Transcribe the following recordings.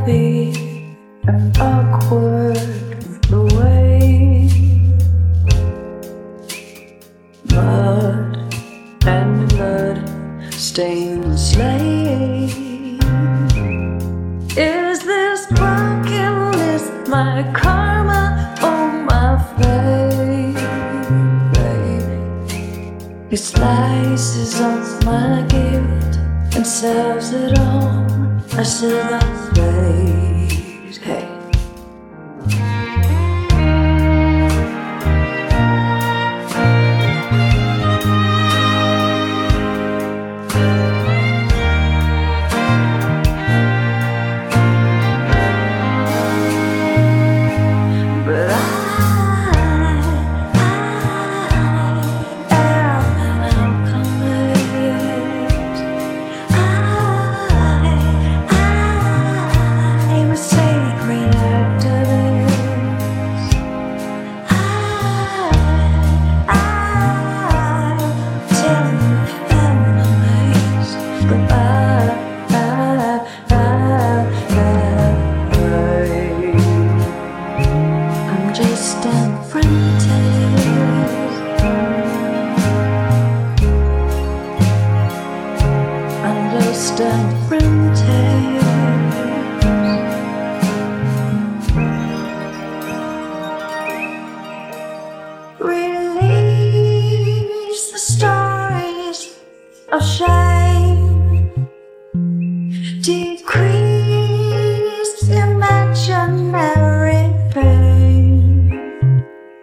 heavy and awkward the way mud and blood stain the slate. Is this brokenness my karma or my fate, baby? He slices off my gift and serves it on a silver plate. Hey. But I'm just an apprentice. I'm just an apprentice. Release the stories of shame. Decrease imaginary pain.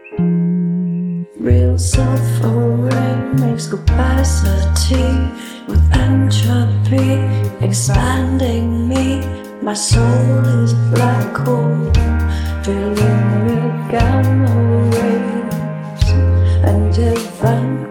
Real suffering makes capacity with entropy expanding me. My soul is a black hole filling with gamma rays, and if I'm